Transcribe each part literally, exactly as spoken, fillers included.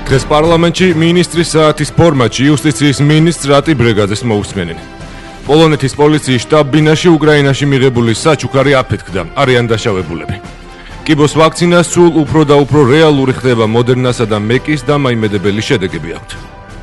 დღეს პარლამენტში მინისტრის საათის ფორმატში იუსტიციის მინისტრ რატი ბრეგაძეს მოусმენენ. პოლონეთის პოლიციის შტაბ-ბინაში უკრაინაში მიღებული საჩუქარი აფეთქდა, არიან დაშავებულები. კიბოს ვაქცინას სულ უფრო და უფრო რეალური ხდება მოდერნასა და მეკის დამაიმედებელი შედეგები აქვთ.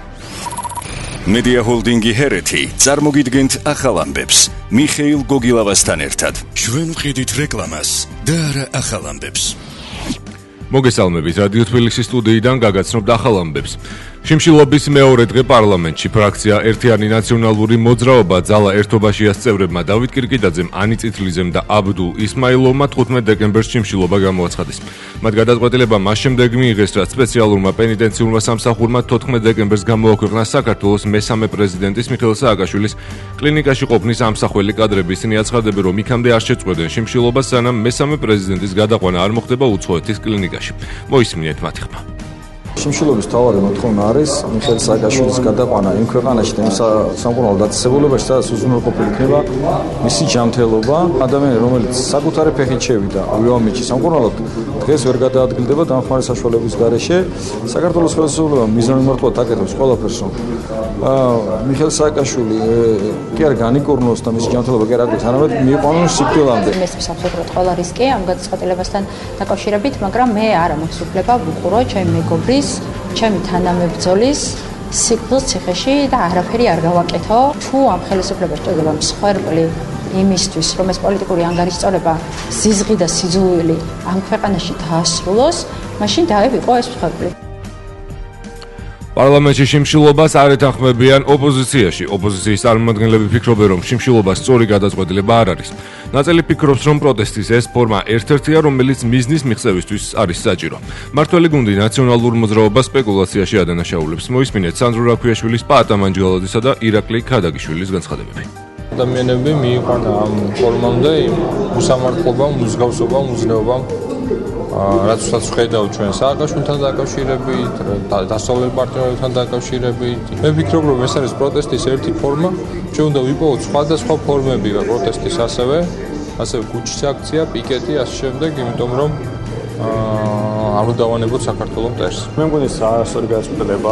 Media Holdingi Hereti წარმოგიდგენთ ახალ ამბებს მიხეილ გოგილავასთან ერთად. ჩვენ ვყიდით რეკლამას და არა ახალ ამბებს. მოგესალმებით, რადიო თბილისის სტუდიიდან გაგაცნობთ ახალ ამბებს. შიმშილობის მეორე დღე პარლამენტში ფრაქცია ერთიანი ნაციონალური მოძრაობა ძალა ერთობაშიას წევრებმა დავით კირკიდაძემ, ანი წითლიზემ და აბდულ ისმაილოვმა თხუთმეტ დეკემბერს შიმშილობა გამოაცხადეს. მათ გადაწყვეტილება მას შემდეგ მიიღეს, რაც სპეციალურმა პენიტენციურმა სამსახურმა თოთხმეტ დეკემბერს გამოაქვეყნა საქართველოს მესამე პრეზიდენტის მიხეილ სააკაშვილის კლინიკაში ყოფნის ამსახველი კადრები. ისინი აცხადებენ, რომ იქამდე არ შეწყვეტენ შიმშილობას, სანამ მესამე პრეზიდენტის გადაყვანა არ მოხდება უცხოეთის კლინიკაში. მოისმინეთ მათი ხმა. შიმშილობის მთავარი მოთხოვნა არის მიხეილ სააკაშვილის გადაყვანა იმ ქვეყანაში და იმ სამკურნალო დაწესებულებაში, სადაც უზრუნველყოფილი იქნება მისი ჯანმრთელობა. ადამიანი, რომელიც საკუთარი ფეხით შევიდა ავიაომეტში სამკურნალოდ, დღეს ვერ გადაადგილდება დამხმარე საშუალების გარეშე. საქართველოს ხელისუფლებამ მიზანი მართლად აკეთებს ყველაფერს, რომ მიხეილ სააკაშვილი კი არ განიკურნოს და მისი ჯანმრთელობა კი არ აგდეს, არამედ მიიყვანოს სიკვდილამდე. მესმის აბსოლუტურად ყველა რისკი ამ გადაწყვეტილებასთან დაკავშირებით, მაგრამ მე არ მაქვს უფლება ვუყურო ჩემი მეგობრის ჩემი თანამებრძოლის სიკვდილს ციხეში და არაფერი არ გავაკეთო. თუ ამ ხელისუფლებას ჭირდება მსხვერპლი იმისთვის, რომ ეს პოლიტიკური ანგარიშწორება ზიზღი და სიძულვილი ამ ქვეყანაში დაასრულოს, მაშინ დაევიყო ეს მსხვერპლი. პარლამენტში შიმშილობას არ ეთანხმებიან ოპოზიციაში. ოპოზიციის წარმომადგენლები ფიქრობენ, რომ შიმშილობას სწორი გადაწყვეტილება არ არის. ნაწილი ფიქრობს, რომ პროტესტის ეს ფორმა ერთ-ერთია, რომელიც მიზნის მიღწევისთვის არის საჭირო. მართველი გუნდი ნაციონალურ მოძრაობას სპეკულაციაში ადანაშაულებს. მოისმინეთ სანდრო რაქვიაშვილის, პაატა მანჯგალაძისა და ირაკლი ქადაგიშვილის განცხადებები. ადამიანები მიიყვანა ამ ფორმამდე უსამართლობამ, მსგავსობამ, უზნეობამ, რაც უსაც ხედავთ ჩვენ სააკაშვილთან დაკავშირებით, დასავლელ პარტნიორებთან დაკავშირებით. მე ვფიქრობ, რომ ეს არის პროტესტის ერთი ფორმა. ჩვენ უნდა ვიპოვოთ სხვადასხვა ფორმები პროტესტის ასევე, ასევე ქუჩის აქცია, პიკეტი, ასე შემდეგ, იმიტომ რომ არ უნდა დავანებოთ საქართველოს მტერს. მე მგონი საასორი გადაწყვეტილება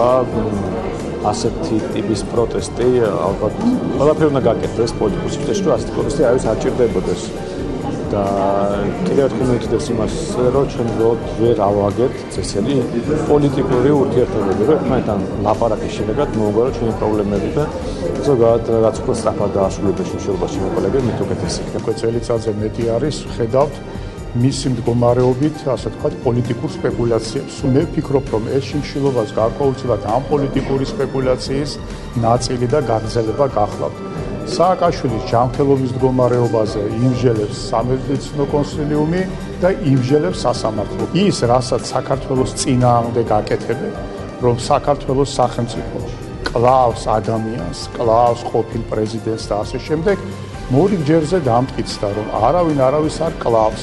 ასეთი ტიპის პროტესტი ალბათ ყველაფერი უნდა გაკეთდეს პოლიტიკურ სისტემაში, რომ ასეთი პროტესტი არავის არ ჭირდებოდეს. და კიდევ ერთხელ მივიტყვის იმას, რომ ჩვენ უბრალოდ ვერ ავაგეთ წესები პოლიტიკური ურთიერთობები, რომ ერთმანეთთან ლაპარაკის შედეგად მოუგვაროთ ჩვენი პრობლემები და ზოგადად რაც უფრო სწრაფად დაასრულებდეს შიმშილობაში მოყოლები, მით უკეთესი იქნება. წელიწადზე მეტი არის, ხედავთ მისი მდგომარეობით, ასე ვთქვათ, პოლიტიკურ სპეკულაციებს. მე ვფიქრობ, რომ ეს შიმშილობას გარკვეულწილად ამ პოლიტიკური სპეკულაციის ნაწილი და გაგრძელება გახლავთ. სააკაშვილის ჯანმრთელობის მდგომარეობაზე იმსჯელებს სამედიცინო კონსილიუმი და იმსჯელებს სასამართლო. ის, რასაც საქართველოს წინააღმდეგ გაკეთებენ, რომ საქართველოს სახელმწიფო კლავს ადამიანს, კლავს ყოფილ პრეზიდენტს და ასე შემდეგ, მორიგ ჯერზე დამტკიცდა, რომ არავინ არავის არ კლავს.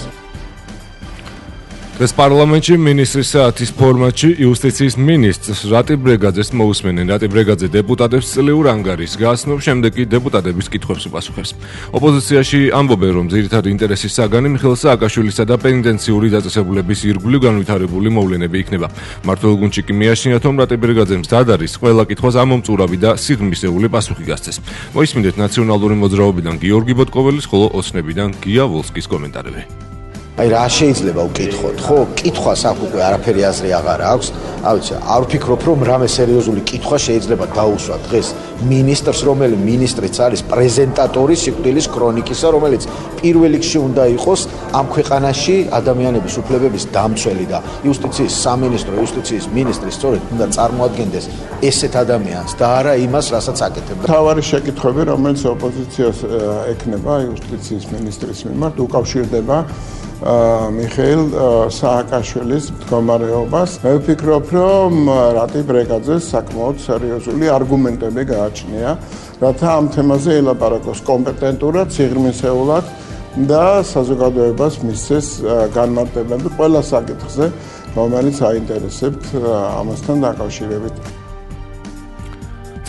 დღეს პარლამენტში მინისტრის საათის ფორმატში იუსტიციის მინისტრს რატი ბრეგაძეს მოусმენენ. რატი ბრეგაძე დეპუტატებს წლიურ ანგარიშს გასცნობს, შემდეგ კი დეპუტატების კითხვებს უპასუხებს. ოპოზიციაში ამბობენ, რომ ძირითადი ინტერესის საგანი მიხეილ სააკაშვილისა და პენიტენციური დაწესებულების ირგვლივ განვითარებული მოვლენები იქნება. მმართველ გუნდში კი მიაშინათ, რომ რატი ბრეგაძემ მზად არის ყველა კითხვას ამომწურავი და სიღრმისეული პასუხი გასცეს. მოისმინეთ ნაციონალური მოძრაობიდან გიორგი ბოტკოველის, ხოლო ოცნებიდან გია ვოლსკის კომენტარები. აი რა შეიძლება უკითხოთ, ხო? კითხვას აქ უკვე არაფერი აზრი აღარ აქვს. ავიცი, არ ვფიქრობ, რომ რამე სერიოზული კითხვა შეიძლება დაუსვა დღეს მინისტრს, რომელიც მინისტრიც არის პრეზენტატორი სიკვდილის ქრონიკისა, რომელიც პირველ რიგში უნდა იყოს ამ ქვეყანაში ადამიანების უფლებების დამცველი და იუსტიციის სამინისტრო, იუსტიციის მინისტრი სწორედ უნდა წარმოადგენდეს ესეთ ადამიანს და არა იმას, რასაც აკეთებდა. თავარი შეკითხვები, რომელიც ოპოზიციას ექნება იუსტიციის მინისტრის მიმართ, უკავშირდება მიხეილ სააკაშვილის მდგომარეობას. მე ვფიქრობ, რომ რატი ბრეგაძეს საკმაოდ სერიოზული არგუმენტები გააჩნია, რათა ამ თემაზე ელაპარაკოს კომპეტენტურად, სიღრმისეულად და საზოგადოებას მისცეს განმარტებები ყველა საკითხზე, რომელიც აინტერესებთ ამასთან დაკავშირებით.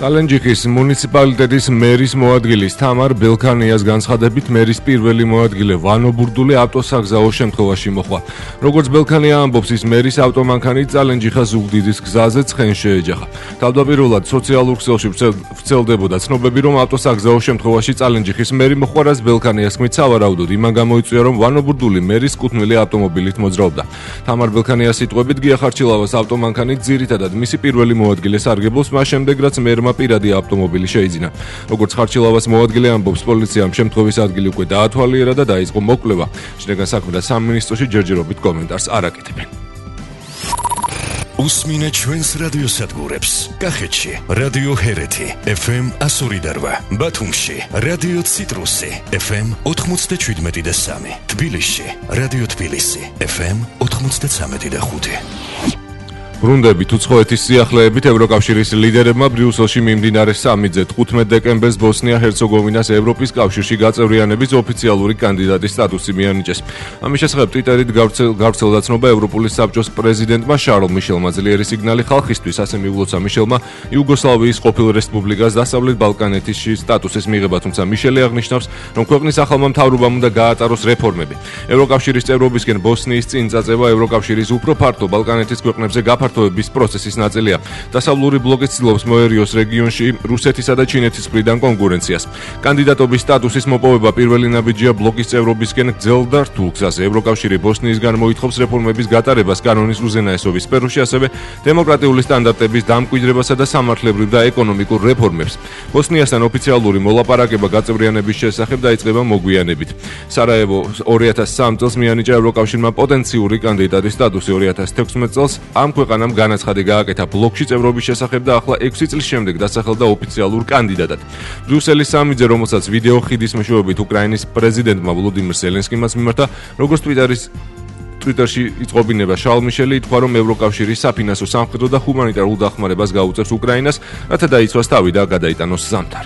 წალენჯიხის მუნიციპალიტეტის მერის მოადგილის თამარ ბელქანიას განცხადებით მერის პირველი მოადგილე ვანო ბურდული ავტოსაგზაო შემთხვევაში მოხდა. როგორც ბელქანია ამბობს, ის მერის ავტომანქანით წალენჯიხას უგდიდის გზაზე ცხენს შეეჯახა. თავდაპირველად სოციალურ ქსელში ვრცელდებოდა ცნობები, რომ ავტოსაგზაო შემთხვევაში წალენჯიხის მერი მოხდა, ბელქანიას თქმით, სავარაუდოდ იმან გამოიწვია, რომ ვანო ბურდული მერის კუთვნილი ავტომობილით მოძრაობდა. თამარ ბელქანიას სიტყვებით, გია ხარჩილავას ავტომანქანით ძირითადად მისი პირველი მოადგილე სარგებლობს, მას შემდეგ რაც მერმა პირადი ავტომობილი შეიძინა. როგორც ხარჩილავას მოადგილე ამბობს, პოლიციამ შემთხვევის ადგილი უკვე დაათვალიერა და დაიწყო მოკვლევა. შინაგან საქმეთა სამინისტროში ჯერჯერობით კომენტარს არ აკეთებენ. უსმინე ჩვენს რადიოსადგურებს. კახეთში რადიო ჰერეთი ეფ ემ εκατო ორი და რვა, ბათუმში რადიო ციტრუსი ეფ ემ ოთხმოცდაშვიდმეტი და სამი, თბილისში რადიო თბილისი ეფ ემ ოთხმოცდაცამეტი და ხუთი. ბრუნდებით უცხოეთის სიახლეებით ევროკავშირის ლიდერებმა ბრიუსელში მიმდინარე სამი-ზე თხუთმეტ დეკემბერს ბოსნია-ჰერცეგოვინას ევროპის კავშირში გაწევრიანების ოფიციალური კანდიდატის სტატუსი მიანიჭეს. ამის შესახებ ტვიტერით გავრცელდა ცნობა ევროპული საბჭოს პრეზიდენტმა შარლ მიშელმა. ძლიერი სიგნალი ხალხისთვის, ასე მიულოცა მიშელმა იუგოსლავიის ყოფილ რესპუბლიკას დასავლეთ ბალკანეთში სტატუსის მიღება, თუმცა მიშელი აღნიშნავს, რომ ქვეყნის ახალმა მთავრობამ უნდა გაატაროს რეფორმები. ევროკავშირის წევრობისკენ ბოსნიის წინ წაწევა ევროკავშირის უფრო ფართო ბალკანეთის ქვეყნებზე გაფართოების პროცესის ნაწილია. დასავლური ბლოკი ცდილობს მოერიოს რეგიონში რუსეთისა და ჩინეთის მხრიდან კონკურენციას. კანდიდატობის სტატუსის მოპოვება პირველი ნაბიჯია ბლოკის წევრობისკენ გრძელ და რთულ გზაზე. ევროკავშირი ბოსნიისგან მოითხოვს რეფორმების გატარებას კანონის უზენაესობის სფეროში, ასევე დემოკრატიული სტანდარტების დამკვიდრებასა და სამართლებრივ და ეკონომიკურ რეფორმებს. ბოსნიასთან ოფიციალური მოლაპარაკება გაწევრიანების შესახებ დაიწყება მოგვიანებით. სარაევო ორი ათას სამი წელს მიანიჭა ევროკავშირმა პოტენციური კანდიდატის სტატუსი. ორი ათას თექვსმეტ წელს ამ ქვეყანამ განაცხადი გააკეთა ბლოკში წევრობის შესახებ და ახლა ექვსი წლის შემდეგ დასახელდა ოფიციალურ კანდიდატად. ბრიუსელის სამი-ზე, რომელსაც ვიდეო ხიდის მეშვეობით უკრაინის პრეზიდენტმა ვოლოდიმირ ზელენსკიმ მიმართა, როგორც ტვიტერის ტვიტერში იწყობინება შარლ მიშელი ითქვა, რომ ევროკავშირი საფინანსო, სამხედრო და ჰუმანიტარულ დახმარებას გაუწევს უკრაინას, რათა დაიცვას თავი და გადაიტანოს ზამთარი.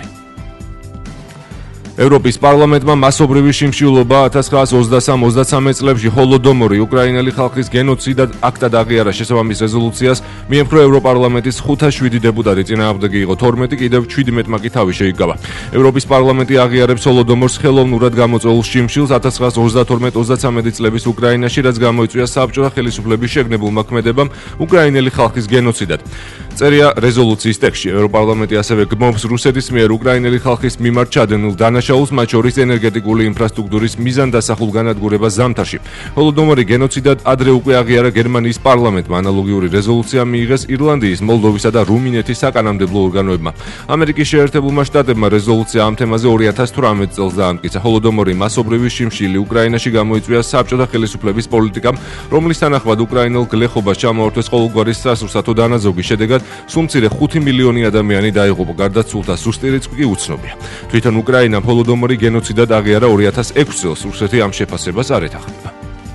ევროპის პარლამენტმა მასობრივი შიმშილობა ათას ცხრაას ოცდასამ ოცდაცამეტ წლებში ჰოლოდომორი უკრაინელი ხალხის გენოციდად აქტად აღიარა. შესაბამის რეზოლუციას მიემხრო ევროპარლამენტის ხუთას-შვიდი დეპუტატი, წინააღმდეგი იყო თორმეტი, კიდევ შვიდმეტმა კი თავი შეიკავა. ევროპის პარლამენტი აღიარებს ჰოლოდომორს ხელოვნურად გამოწვეულ შიმშილს ათას ცხრაას ოცდათორმეტ ოცდაცამეტი წლების უკრაინაში, რაც გამოიწვია საბჭოთა ხელისუფლების შეგნებულმა ქმედებამ უკრაინელი ხალხის გენოციდად. წერია რეზოლუციის ტექსტში. ევროპარლამენტი ასევე გმობს რუსეთის მიერ უკრაინელი ხალხის მიმართ ჩადენილ დანაშაულს, მათ შორის ენერგეტიკული ინფრასტრუქტურის მიზანდასახულ განადგურებას ზამთარში. ჰოლოდომორი გენოციდად ადრე უკვე აღიარა გერმანიის პარლამენტმა. ანალოგიური რეზოლუცია მიიღეს ირლანდიის, მოლდოვისა და რუმინეთის საკანონმდებლო ორგანოებმა. ამერიკის შეერთებულმა შტატებმა რეზოლუცია ამ თემაზე ორი ათას თვრამეტ წელს დაამტკიცა. ჰოლოდომორი მასობრივი შიმშილი უკრაინაში გამოიწვია საბჭოთა ხელისუფლების პოლიტიკამ, რომლის თანახმად უკრაინელ გლეხობას ჩამოართვეს ყოველგვარი სასურსათო დანაზოგი. შედეგად სულ მცირე ხუთი მილიონი ადამიანი დაიღუპა, გარდაცვლილთა ზუსტი რიცხვი კი უცნობია. თვითონ უკრაინამ ჰოლოდომორი გენოციდად აღიარა ორი ათას ექვსი წელს. რუსეთი ამ შეფასებას არ ეთანხმება.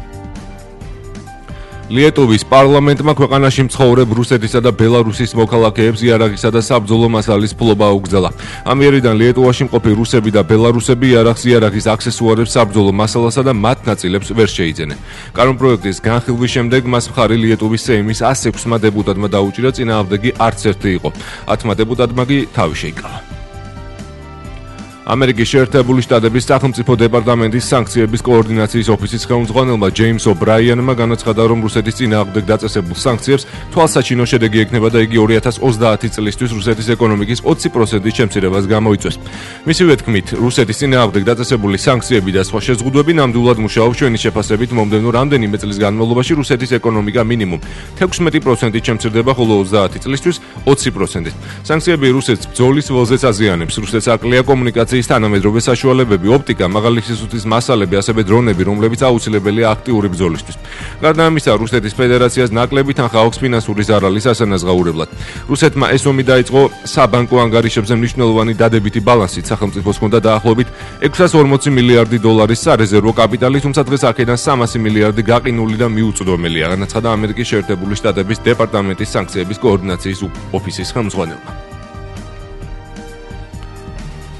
ლიეტუვის პარლამენტმა ქვეყანაში მცხოვრებ რუსეთისა და ბელარუსის მოქალაქეებს იარაღისა და საბრძოლო მასალის ფლობა აუგზალა. ამიერიდან ლიეტუვაში მყოფი რუსები და ბელარუსები იარაღს, იარაღის აქსესუარებს, საბრძოლო მასალასა და მათ ნაწილებს ვერ შეიძენენ. კანონპროექტის განხილვის შემდეგ მას მხარი ლიეტუვის სეიმის ას ექვსმა დეპუტატმა დაუჭირა, წინააღმდეგი არც ერთი იყო. ათმა დეპუტატმა კი თავი შეიკავა. ამერიკის შეერთებული შტატების სახელმწიფო დეპარტამენტის სანქციების კოორდინაციის ოფისის ხელმძღვანელმა ჯეიმს ობრაიანმა განაცხადა, რომ რუსეთის წინააღმდეგ დაწესებულ სანქციებს თვალსაჩინო შედეგი ექნება და იგი ორი ათას ოცდაათი წლისთვის რუსეთის ეკონომიკის ოცი პროცენტის შემცირებას გამოიწვევს. მისივე თქმით, რუსეთის წინააღმდეგ დაწესებული სანქციები და სხვა შეზღუდვები ნამდვილად მუშაობს. ჩვენი შეფასებით, მომდევნო რამდენიმე წლის განმავლობაში რუსეთის ეკონომიკა მინიმუმ თექვსმეტი პროცენტით შემცირდება, ხოლო ოცდაათი წლისთვის ოცი პროცენტით. სანქციები რუსეთს ბრძოლის ველზეც აზიანებს. რუსეთს აკლია კომუნიკაცია თანამედროვე საშუალებები, ოპტიკა, მაღალი სისუსტის მასალები, ასევე დრონები, რომლებიც აუცილებელია აქტიური ბრძოლისთვის. გარდა ამისა, რუსეთის ფედერაციას ნაკლები თანხა აქვს ფინანსური ზარალის ასანაზღაურებლად. რუსეთმა ეს ომი დაიწყო საბანკო ანგარიშებზე მნიშვნელოვანი დადებითი ბალანსით. სახელმწიფოს ჰქონდა დაახლოებით ექვსას ორმოცი მილიარდი დოლარის სარეზერვო კაპიტალი, თუმცა დღეს აქედან სამასი მილიარდი გაყინული და მიუწვდომელია, განაცხადა ამერიკის შეერთებული შტატების დეპარტამენტის სანქციების კოორდინაციის ოფისის ხელმძღვანელმა.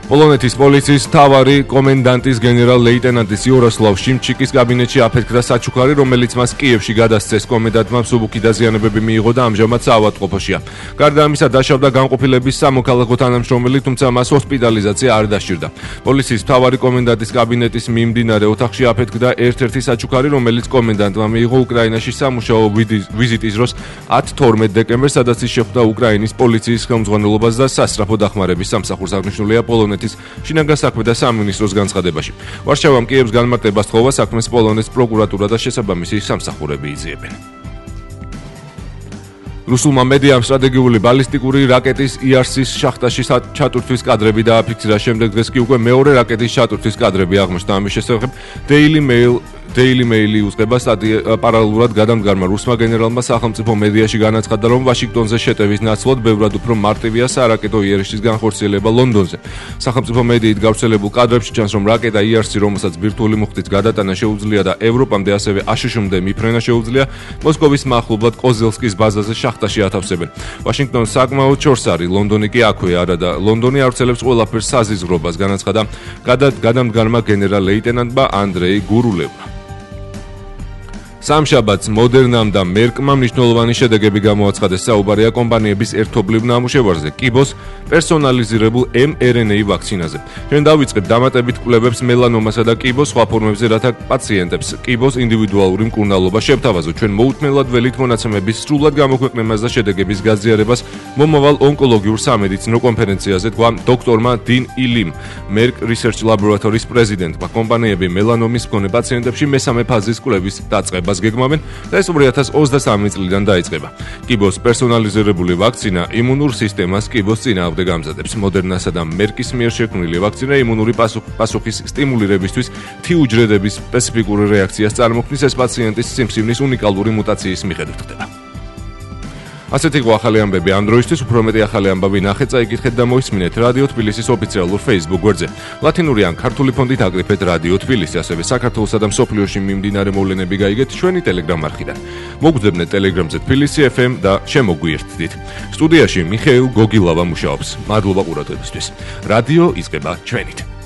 პოლონეთის პოლიციის მთავარი კომენდანტის გენერალ-ლეიტენანტის იოროსლავ შიმჩიკის კაბინეტში აფეთქდა საჩუქარი, რომელიც მას კიევში გადასცეს. კომენდანტმა მსუბუქი დაზიანებები მიიღო და ამჟამად საავადმყოფოშია. გარდა ამისა, დაშავდა განყოფილების სამოქალაქო თანამშრომელი, თუმცა მას ჰოსპიტალიზაცია არ დასჭირდა. პოლიციის მთავარი კომენდანტის კაბინეტის მიმდინარე ოთახში აფეთქდა ერთ-ერთი საჩუქარი, რომელიც კომენდანტმა მიიღო უკრაინაში სამუშაო ვიზიტის დროს ათ თორმეტ დეკემბერს, სადაც ის შეხვდა უკრაინის პოლიციის ხელმძღვანელობას და სასწრაფო დახმარების სამსახურს. აღნიშნულია პოლონეთის შინაგან საქმეთა სამინისტროს განცხადებაში. ვარშავამ კიევს განმარტება სთხოვა, საქმეს პოლონეთის პროკურატურა და შესაბამისი სამსახურები იძიებენ. რუსულმა მედიამ სტრატეგიული ბალისტიკური რაკეტის იარსის შახტაში ჩატვირთვის კადრები დააფიქსირა. შემდეგ დღეს კი უკვე მეორე რაკეტის ჩატვირთვის კადრები აღმოჩნდა. ამის შესახებ Daily Mail Daily Mail-ი უწყება სტატია პარალელურად გადამდგარმა რუსმა გენერალმა სახელმწიფო მედიაში განაცხადა, რომ ვაშინგტონზე შეტევის ნაცვლად ბევრად უფრო მარტივია სარაკეტო იარსის განხორციელება ლონდონზე. სახელმწიფო მედიით გავრცელებულ კადრებში ჩანს, რომ რაკეტა იარსი, რომელსაც ბირთვული მუხტით გადატანა შეუძლია და ევროპამდე ასევე აშშ-მდე მიფრენა შეუძლია, მოსკოვის მახლობლად კოზელსკის ბაზაზე შახტაში ათავსებენ. ვაშინგტონს საკმაოდ შორს არის, ლონდონი კი აქვე არა და ლონდონი ავრცელებს ყველაფერს საზიზღრობას, განაცხადა გადამდგარმა გენერალ-ლეიტენანტმა ანდრეი გურულევმა. სამშაბათს მოდერნამ და მერკმა მნიშვნელოვანი შედეგები გამოაცხადეს. საუბარია კომპანიების ერთობლივ ნამუშევარზე, კიბოს პერსონალიზირებულ em R N A ვაქცინაზე. ჩვენ დავიწყებ დამატებით კვლევებს მელანომასა და კიბოს სხვა ფორმებზე, რათა პაციენტებს კიბოს ინდივიდუალური მკურნალობა შევთავაზოთ. ჩვენ მოუთმენლად ველით მონაცემების სრულად გამოქვეყნებას და შედეგების გაზიარებას მომავალ ონკოლოგიურ სამედიცინო კონფერენციაზე, თქვა დოქტორმა 딘 ილიმ, Merck Research Laboratories პრეზიდენტმა. კომპანიები მელანომის მქონე პაციენტებში მესამე ფაზის კვლევის დაწყებას გეგმავენ და ეს ორი ათას ოცდასამი წლიდან დაიწყება. კიბოს პერსონალიზირებული ვაქცინა იმუნურ სისტემას კიბოს წინააღმდეგ გამზადებს. მოდერნასა და მერკის მიერ შექმნილი ვაქცინა იმუნური პასუხის სტიმულირებისთვის T უჯრედების სპეციფიკური რეაქციას წარმოქმნის. ეს პაციენტის სიმსივნის უნიკალური მუტაციის მიხედვით ხდება. ასეთი იყო ახალი ამბები ამ დროისთვის. უფრო მეტი ახალი ამბავი ნახეთ, წაიკითხეთ და მოისმინეთ რადიო თბილისის ოფიციალურ Facebook გვერდზე. ლათინური ან ქართული ფონდით აკრიფეთ რადიო თბილისი, ასევე საქართველოსა და მსოფლიოში მიმდინარე მოვლენები გაიგეთ ჩვენი Telegram არხიდან. მოგძებნეთ Telegram-ზე თბილისი F M და შემოგვიერთდით. სტუდიაში მიხეილ გოგილავა მუშაობს. მადლობა ყურადღებისთვის. რადიო იწყება ჩვენით.